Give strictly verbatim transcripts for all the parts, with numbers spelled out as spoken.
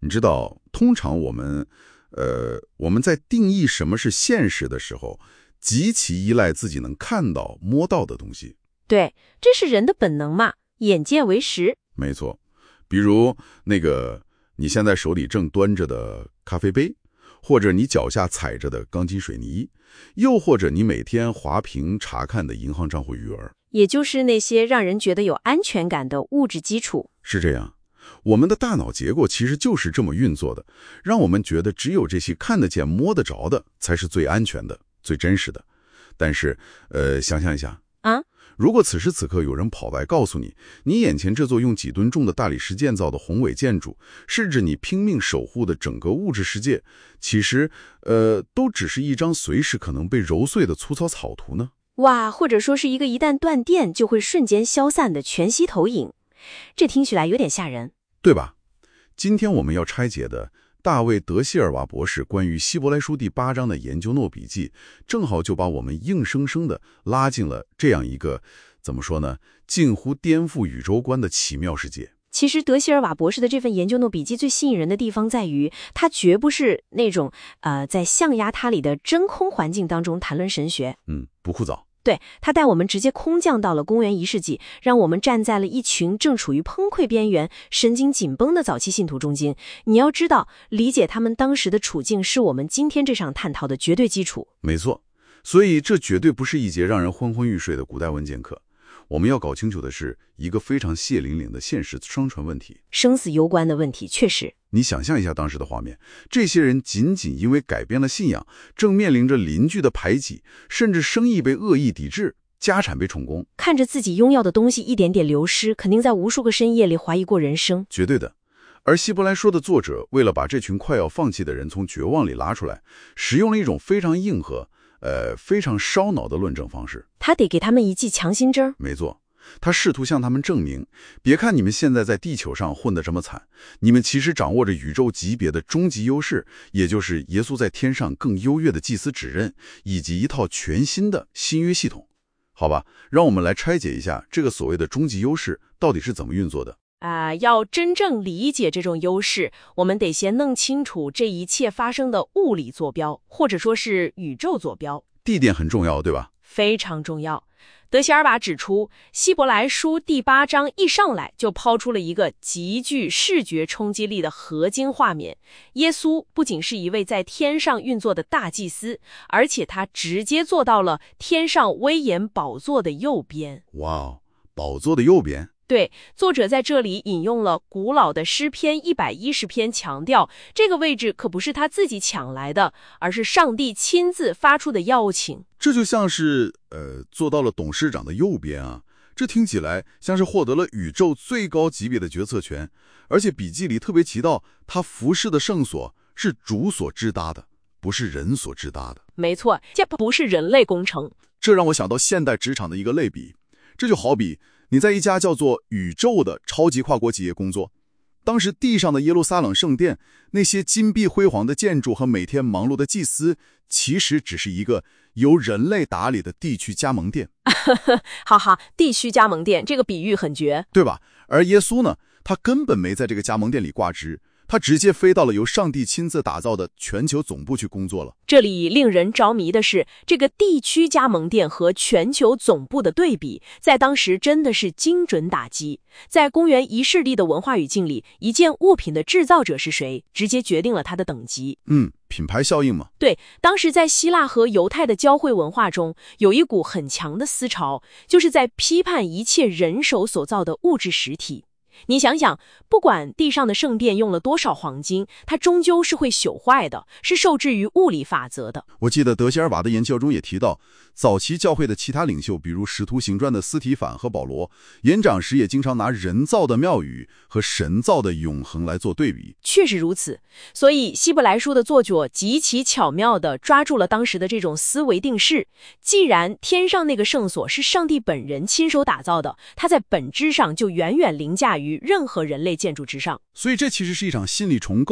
你知道，通常我们，呃，我们在定义什么是现实的时候，极其依赖自己能看到、摸到的东西。 对，这是人的本能嘛，眼见为实。 没错，比如那个你现在手里正端着的咖啡杯，或者你脚下踩着的钢筋水泥，又或者你每天滑屏查看的银行账户余额， 也就是那些让人觉得有安全感的物质基础。 是这样。我们的大脑结构其实就是这么运作的，让我们觉得只有这些看得见、摸得着的才是最安全的、最真实的。但是，呃，想象一下啊， 如果此时此刻有人跑来告诉你，你眼前这座用几吨重的大理石建造的宏伟建筑，甚至你拼命守护的整个物质世界，其实，呃，都只是一张随时可能被揉碎的粗糙草图呢？ 哇，或者说是一个一旦断电就会瞬间消散的全息投影，这听起来有点吓人， 对吧？今天我们要拆解的大卫·德希尔瓦博士关于希伯来书第八章的研究诺笔记，正好就把我们硬生生的拉进了这样一个，怎么说呢，近乎颠覆宇宙观的奇妙世界。 其实德希尔瓦博士的这份研究诺笔记最吸引人的地方在于，他绝不是那种呃在象牙塔里的真空环境当中谈论神学， 嗯，不枯燥。 对，他带我们直接空降到了公元一世纪，让我们站在了一群正处于崩溃边缘、神经紧绷的早期信徒中间。你要知道，理解他们当时的处境是我们今天这场探讨的绝对基础。 没错，所以这绝对不是一节让人昏昏欲睡的古代文件课。我们要搞清楚的是一个非常血淋淋的现实生存问题， 生死攸关的问题，确实。 你想象一下当时的画面，这些人仅仅因为改变了信仰，正面临着邻居的排挤，甚至生意被恶意抵制，家产被充公， 看着自己拥有的东西一点点流失，肯定在无数个深夜里怀疑过人生。 绝对的。而希伯来书的作者为了把这群快要放弃的人从绝望里拉出来，使用了一种非常硬核呃，非常烧脑的论证方式。 他得给他们一剂强心针。 没错，他试图向他们证明，别看你们现在在地球上混得这么惨，你们其实掌握着宇宙级别的终极优势，也就是耶稣在天上更优越的祭司指认，以及一套全新的新约系统。好吧，让我们来拆解一下这个所谓的终极优势到底是怎么运作的。 啊、呃，要真正理解这种优势，我们得先弄清楚这一切发生的物理坐标，或者说是宇宙坐标。 地点很重要，对吧？ 非常重要。德希尔瓦指出，希伯来书第八章一上来就抛出了一个极具视觉冲击力的合金画面。耶稣不仅是一位在天上运作的大祭司，而且他直接坐到了天上威严宝座的右边。 哇哦，宝座的右边。 对，作者在这里引用了古老的诗篇一百一十篇，强调这个位置可不是他自己抢来的，而是上帝亲自发出的邀请。 这就像是呃做到了董事长的右边啊，这听起来像是获得了宇宙最高级别的决策权。而且笔记里特别提到，他服侍的圣所是主所支搭的，不是人所支搭的。 没错，这不是人类工程。 这让我想到现代职场的一个类比，这就好比你在一家叫做宇宙的超级跨国企业工作，当时地上的耶路撒冷圣殿，那些金碧辉煌的建筑和每天忙碌的祭司，其实只是一个由人类打理的地区加盟店。 哈哈，地区加盟店这个比喻很绝， 对吧？而耶稣呢，他根本没在这个加盟店里挂职，他直接飞到了由上帝亲自打造的全球总部去工作了。 这里令人着迷的是，这个地区加盟店和全球总部的对比，在当时真的是精准打击。在公元一世纪的文化语境里，一件物品的制造者是谁，直接决定了它的等级。 嗯，品牌效应嘛。 对，当时在希腊和犹太的教会文化中，有一股很强的思潮，就是在批判一切人手所造的物质实体。你想想，不管地上的圣殿用了多少黄金，它终究是会朽坏的，是受制于物理法则的。 我记得德希尔瓦的研究中也提到，早期教会的其他领袖，比如使徒行传的司提反和保罗，演讲时也经常拿人造的庙宇和神造的永恒来做对比。 确实如此，所以希伯来书的作者极其巧妙地抓住了当时的这种思维定式。既然天上那个圣所是上帝本人亲手打造的，它在本质上就远远凌驾于于任何人类建筑之上。 所以这其实是一场心理重构啊，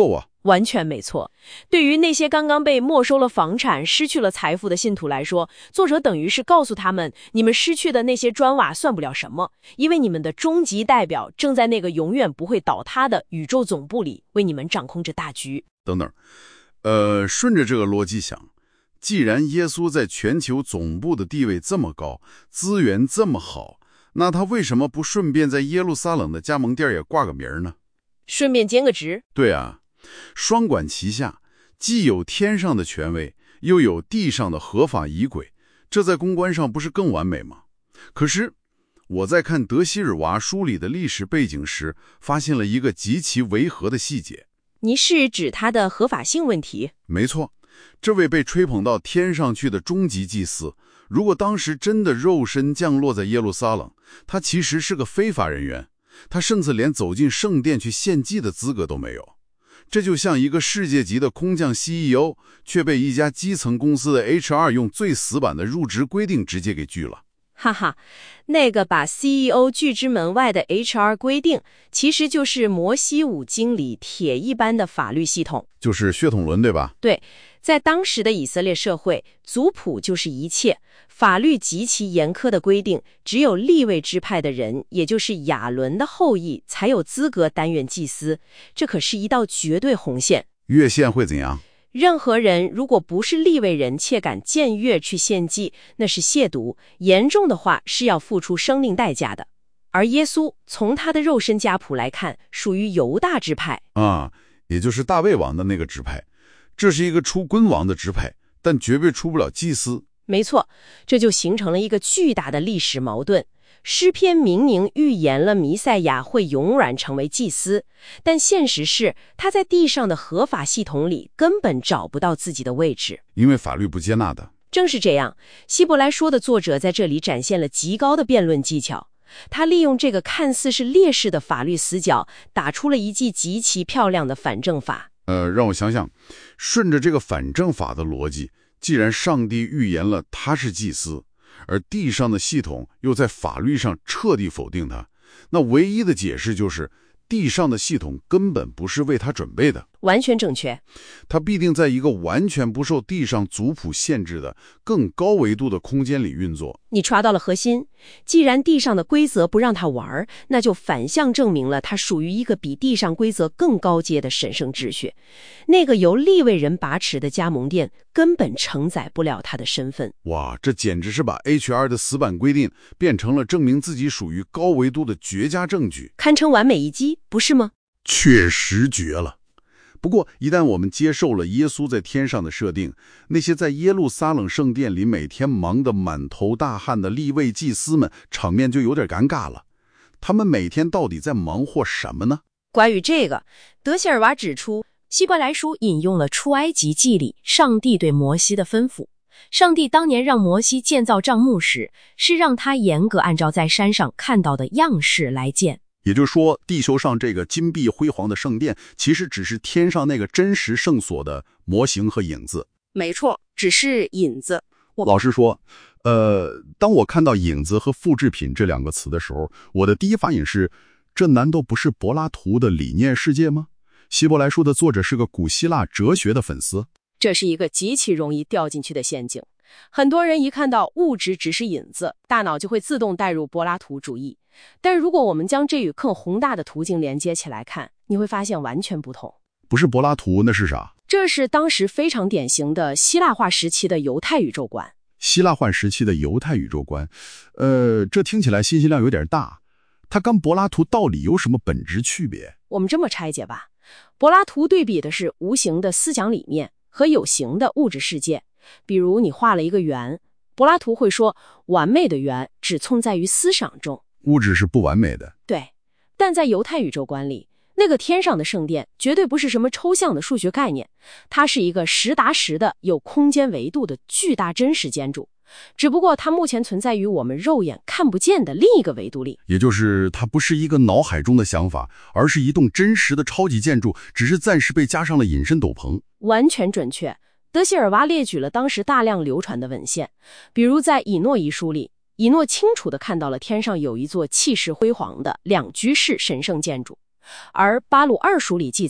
完全没错。对于那些刚刚被没收了房产、失去了财富的信徒来说，作者等于是告诉他们，你们失去的那些砖瓦算不了什么，因为你们的终极代表正在那个永远不会倒塌的宇宙总部里为你们掌控着大局。 等等，呃，顺着这个逻辑想，既然耶稣在全球总部的地位这么高，资源这么好，那他为什么不顺便在耶路撒冷的加盟店也挂个名呢？ 顺便兼个职。 对啊，双管齐下，既有天上的权威，又有地上的合法仪轨，这在公关上不是更完美吗？可是我在看德希尔娃书里的历史背景时，发现了一个极其违和的细节。 你是指他的合法性问题？ 没错，这位被吹捧到天上去的终极祭司，如果当时真的肉身降落在耶路撒冷，他其实是个非法人员，他甚至连走进圣殿去献祭的资格都没有。这就像一个世界级的空降 C E O， 却被一家基层公司的 H R 用最死板的入职规定直接给拒了。 哈哈，那个把 C E O 拒之门外的 H R 规定，其实就是摩西五经里铁一般的法律系统， 就是血统论，对吧？ 对，在当时的以色列社会，族谱就是一切，法律极其严苛的规定，只有利未支派的人，也就是亚伦的后裔，才有资格担任祭司，这可是一道绝对红线。 越线会怎样？ 任何人如果不是利未人，且敢僭越去献祭，那是亵渎，严重的话是要付出生命代价的。而耶稣从他的肉身家谱来看，属于犹大支派啊，也就是大卫王的那个支派。这是一个出君王的支派，但绝对出不了祭司。 没错，这就形成了一个巨大的历史矛盾。诗篇明明预言了弥赛亚会永远成为祭司，但现实是他在地上的合法系统里根本找不到自己的位置， 因为法律不接纳的。 正是这样，希伯来书的作者在这里展现了极高的辩论技巧。他利用这个看似是劣势的法律死角，打出了一记极其漂亮的反证法。 呃，让我想想，顺着这个反证法的逻辑，既然上帝预言了他是祭司，而地上的系统又在法律上彻底否定他，那唯一的解释就是地上的系统根本不是为他准备的。 完全正确， 他必定在一个完全不受地上族谱限制的更高维度的空间里运作。 你抓到了核心，既然地上的规则不让他玩，那就反向证明了他属于一个比地上规则更高阶的神圣秩序。那个由利未人把持的加盟店根本承载不了他的身份。 哇，这简直是把 H R 的死板规定变成了证明自己属于高维度的绝佳证据， 堪称完美一击，不是吗？ 确实绝了。不过，一旦我们接受了耶稣在天上的设定，那些在耶路撒冷圣殿里每天忙得满头大汗的利未祭司们，场面就有点尴尬了。他们每天到底在忙活什么呢？ 关于这个，德希尔娃指出，希伯来书引用了出埃及记里上帝对摩西的吩咐。上帝当年让摩西建造帐幕时，是让他严格按照在山上看到的样式来建。 也就是说，地球上这个金碧辉煌的圣殿，其实只是天上那个真实圣所的模型和影子。 没错，只是影子。 老实说，呃，当我看到影子和复制品这两个词的时候，我的第一反应是，这难道不是柏拉图的理念世界吗？希伯来书的作者是个古希腊哲学的粉丝。 这是一个极其容易掉进去的陷阱。很多人一看到物质只是影子，大脑就会自动带入柏拉图主义。但如果我们将这与更宏大的途径连接起来看，你会发现完全不同。 不是柏拉图，那是啥？ 这是当时非常典型的希腊化时期的犹太宇宙观。 希腊化时期的犹太宇宙观，呃，这听起来信息量有点大。它跟柏拉图到底有什么本质区别？ 我们这么拆解吧，柏拉图对比的是无形的思想理念和有形的物质世界。比如你画了一个圆，柏拉图会说，完美的圆只存在于思想中， 物质是不完美的。 对，但在犹太宇宙观里，那个天上的圣殿绝对不是什么抽象的数学概念，它是一个实打实的有空间维度的巨大真实建筑，只不过它目前存在于我们肉眼看不见的另一个维度里。 也就是它不是一个脑海中的想法，而是一栋真实的超级建筑，只是暂时被加上了隐身斗篷。 完全准确。德希尔娃列举了当时大量流传的文献，比如在以诺一书里，以诺清楚地看到了天上有一座气势辉煌的两居室神圣建筑。而巴鲁二书里记载，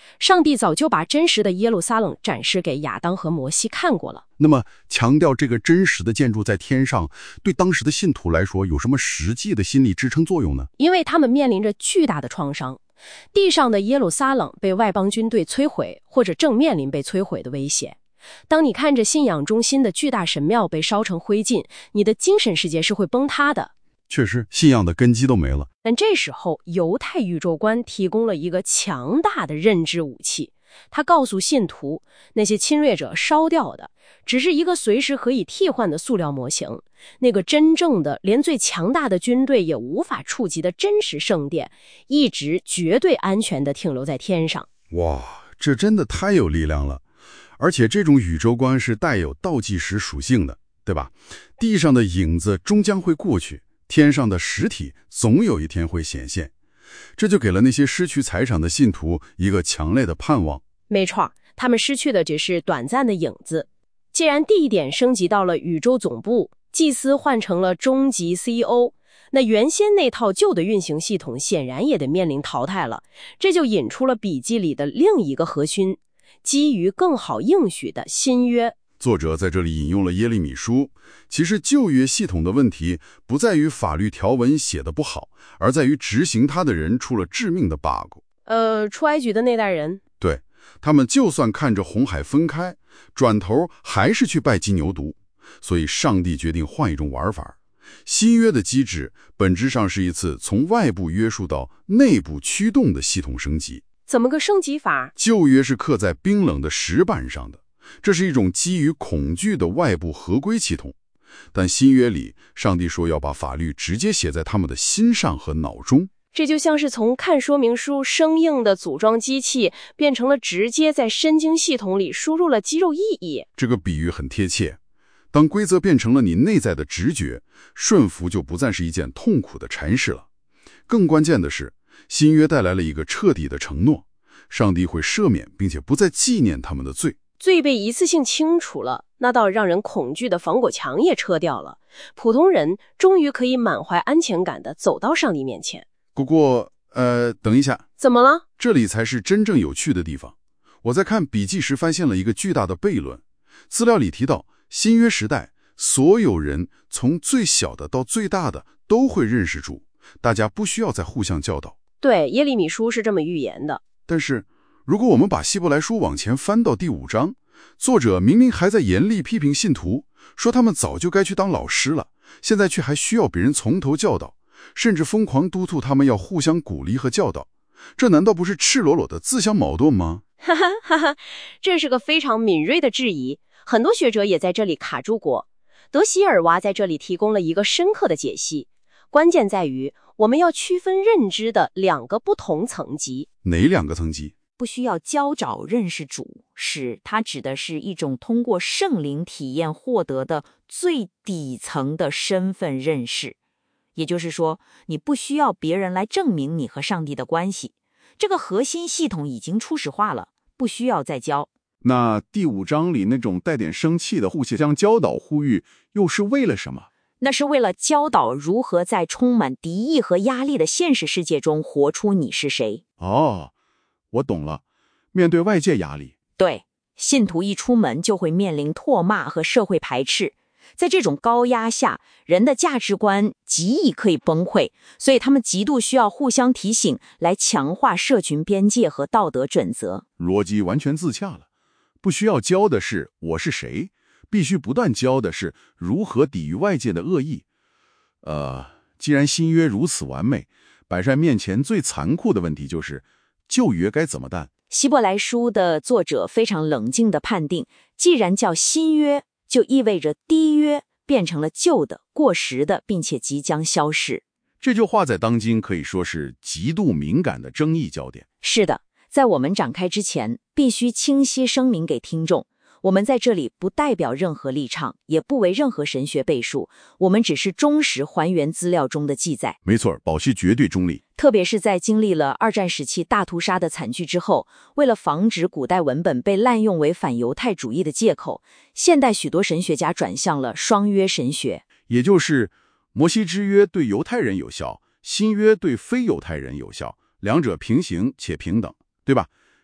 上帝早就把真实的耶路撒冷展示给亚当和摩西看过了。 那么，强调这个真实的建筑在天上，对当时的信徒来说有什么实际的心理支撑作用呢？ 因为他们面临着巨大的创伤，地上的耶路撒冷被外邦军队摧毁，或者正面临被摧毁的威胁。当你看着信仰中心的巨大神庙被烧成灰烬，你的精神世界是会崩塌的。 确实，信仰的根基都没了。 但这时候，犹太宇宙观提供了一个强大的认知武器。他告诉信徒，那些侵略者烧掉的只是一个随时可以替换的塑料模型，那个真正的连最强大的军队也无法触及的真实圣殿，一直绝对安全地停留在天上。 哇，这真的太有力量了！而且这种宇宙观是带有倒计时属性的，对吧？地上的影子终将会过去，天上的实体总有一天会显现。这就给了那些失去财产的信徒一个强烈的盼望。 没错，他们失去的只是短暂的影子。既然地点升级到了宇宙总部，祭司换成了终极 C E O， 那原先那套旧的运行系统显然也得面临淘汰了。这就引出了笔记里的另一个核心，基于更好应许的新约。 作者在这里引用了耶利米书。其实旧约系统的问题不在于法律条文写得不好，而在于执行它的人出了致命的 bug。 呃，出埃及的那代人， 对，他们就算看着红海分开，转头还是去拜金牛犊。所以上帝决定换一种玩法。新约的机制本质上是一次从外部约束到内部驱动的系统升级。 怎么个升级法？ 旧约是刻在冰冷的石板上的，这是一种基于恐惧的外部合规系统。但新约里，上帝说要把法律直接写在他们的心上和脑中。 这就像是从看说明书生硬的组装机器，变成了直接在神经系统里输入了肌肉意义。 这个比喻很贴切。当规则变成了你内在的直觉，顺服就不再是一件痛苦的差事了。更关键的是，新约带来了一个彻底的承诺，上帝会赦免并且不再纪念他们的罪。 罪被一次性清除了，那道让人恐惧的防火墙也撤掉了，普通人终于可以满怀安全感地走到上帝面前。 不过，呃，等一下， 怎么了？ 这里才是真正有趣的地方。我在看笔记时发现了一个巨大的悖论。资料里提到，新约时代，所有人从最小的到最大的都会认识主，大家不需要再互相教导。 对，耶利米书是这么预言的。 但是，如果我们把希伯来书往前翻到第五章，作者明明还在严厉批评信徒，说他们早就该去当老师了，现在却还需要别人从头教导，甚至疯狂督促他们要互相鼓励和教导。这难道不是赤裸裸的自相矛盾吗？ 哈哈哈哈，这是个非常敏锐的质疑，很多学者也在这里卡住过。德希尔娃在这里提供了一个深刻的解析，关键在于我们要区分认知的两个不同层级。 哪两个层级？ 不需要教导认识主，是它指的是一种通过圣灵体验获得的最底层的身份认识。也就是说，你不需要别人来证明你和上帝的关系，这个核心系统已经初始化了，不需要再教。 那第五章里那种带点生气的互相教导呼吁，又是为了什么？ 那是为了教导如何在充满敌意和压力的现实世界中活出你是谁。 哦，我懂了，面对外界压力， 对，信徒一出门就会面临唾骂和社会排斥，在这种高压下，人的价值观极易可以崩溃，所以他们极度需要互相提醒，来强化社群边界和道德准则。 逻辑完全自洽了。不需要教的是我是谁，必须不断教的是如何抵御外界的恶意。呃，既然新约如此完美，摆在面前最残酷的问题就是旧约该怎么办？ 希伯来书的作者非常冷静地判定，既然叫新约，就意味着低约变成了旧的、过时的，并且即将消逝。 这句话在当今可以说是极度敏感的争议焦点。 是的，在我们展开之前，必须清晰声明给听众，我们在这里不代表任何立场，也不为任何神学背书，我们只是忠实还原资料中的记载。 没错，保持绝对中立。 特别是在经历了二战时期大屠杀的惨剧之后，为了防止古代文本被滥用为反犹太主义的借口，现代许多神学家转向了双约神学， 也就是摩西之约对犹太人有效，新约对非犹太人有效，两者平行且平等，对吧？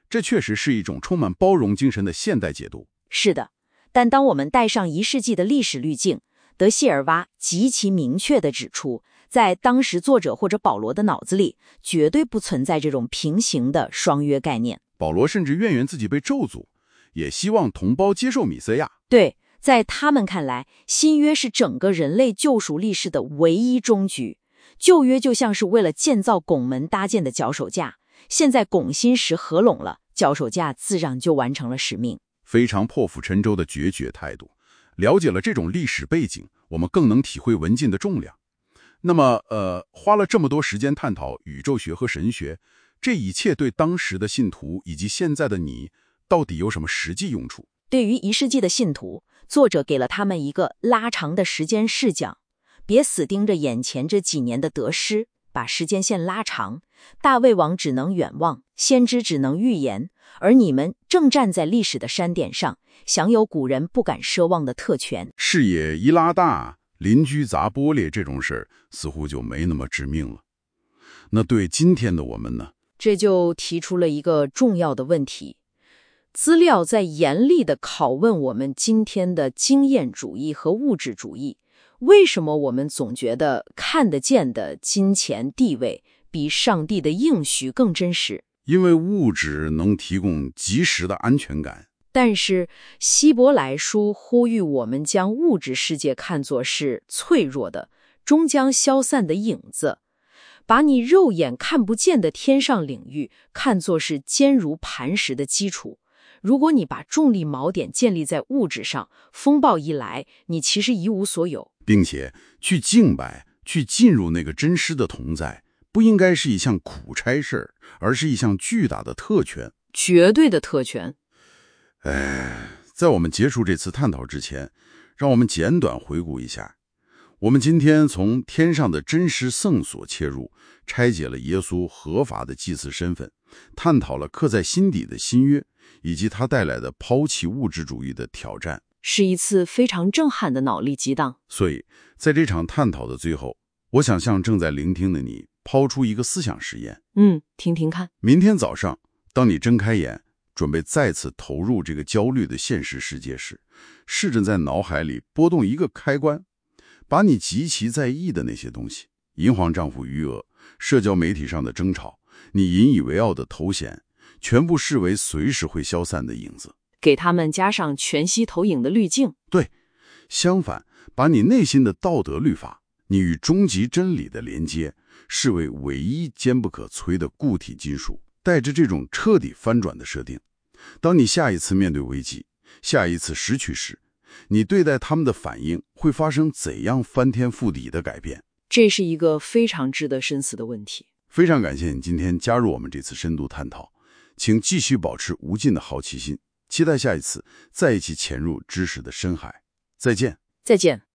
这确实是一种充满包容精神的现代解读。 是的，但当我们带上一世纪的历史滤镜，德谢尔瓦极其明确地指出，在当时作者或者保罗的脑子里，绝对不存在这种平行的双约概念。 保罗甚至怨言自己被咒诅，也希望同胞接受弥赛亚。 对，在他们看来，新约是整个人类救赎历史的唯一终局，旧约就像是为了建造拱门搭建的脚手架，现在拱心石合拢了，脚手架自然就完成了使命。 非常破釜沉舟的决绝态度。了解了这种历史背景，我们更能体会文进的重量。那么，呃，花了这么多时间探讨宇宙学和神学，这一切对当时的信徒以及现在的你，到底有什么实际用处？ 对于一世纪的信徒，作者给了他们一个拉长的时间视角，别死盯着眼前这几年的得失，把时间线拉长。大卫王只能远望，先知只能预言，而你们正站在历史的山点上，享有古人不敢奢望的特权。 视野一拉大，邻居砸玻璃这种事儿似乎就没那么致命了。那对今天的我们呢？ 这就提出了一个重要的问题。资料在严厉地拷问我们今天的经验主义和物质主义，为什么我们总觉得看得见的金钱地位比上帝的应许更真实？ 因为物质能提供及时的安全感。 但是希伯来书呼吁我们将物质世界看作是脆弱的、终将消散的影子，把你肉眼看不见的天上领域看作是坚如磐石的基础。如果你把重力锚点建立在物质上，风暴一来，你其实一无所有。 并且去敬拜，去进入那个真实的同在，不应该是一项苦差事，而是一项巨大的特权， 绝对的特权。 哎，在我们结束这次探讨之前，让我们简短回顾一下。我们今天从天上的真实圣所切入，拆解了耶稣合法的祭司身份，探讨了刻在心底的新约，以及它带来的抛弃物质主义的挑战， 是一次非常震撼的脑力激荡。 所以在这场探讨的最后，我想向正在聆听的你抛出一个思想实验。 嗯，听听看。 明天早上，当你睁开眼，准备再次投入这个焦虑的现实世界时，试着在脑海里拨动一个开关，把你极其在意的那些东西，银行账户余额、社交媒体上的争吵、你引以为傲的头衔，全部视为随时会消散的影子， 给他们加上全息投影的滤镜。 对，相反，把你内心的道德律法，你与终极真理的连接，视为唯一坚不可摧的固体金属。带着这种彻底翻转的设定，当你下一次面对危机，下一次失去时，你对待他们的反应会发生怎样翻天覆地的改变？ 这是一个非常值得深思的问题。 非常感谢你今天加入我们这次深度探讨，请继续保持无尽的好奇心，期待下一次再一起潜入知识的深海。再见。 再见。